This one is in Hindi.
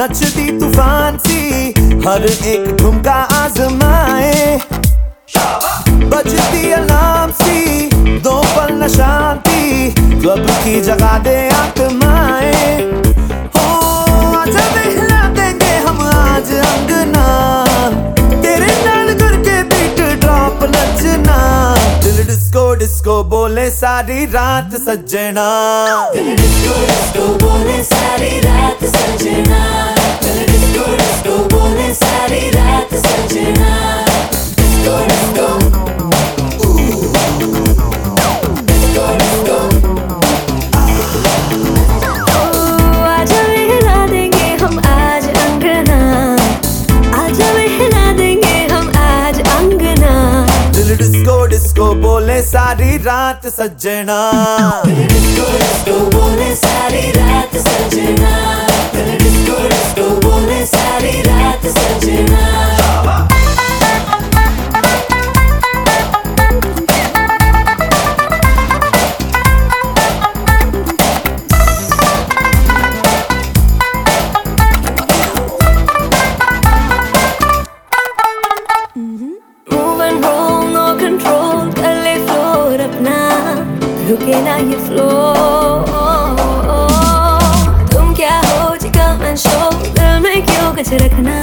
नचती तूफान सी हर एक ठुमका आजमाए, बजती अलार्म सी दो पल न शांति, क्लब की जगह दे आत्माएं। हो आजा बहला देंगे हम आज अंगना, तेरे नाल करके बीट ड्रॉप नचना, दिल डिस्को डिस्को बोले सारी रात सजना, दिल डिस्को डिस्को बोले सारी रात सजना, दिल डिस्को डिस्को बोले सारी रात सजना, डिस्को डिस्को डिस्को डिस्को। आजा बहला देंगे हम आज अंगना, आजा बहला देंगे हम आज अंगना, दिल डिस्को डिस्को बोले सारी रात सजना, दिल डिस्को डिस्को बोले सारी रात सजना, दिल डिस्को डिस्को बोले सारी रात सजना। रुके ना ये फ्लो, तुम क्या हो जी कम एंड शो, दिल में क्यों कुछ रखना,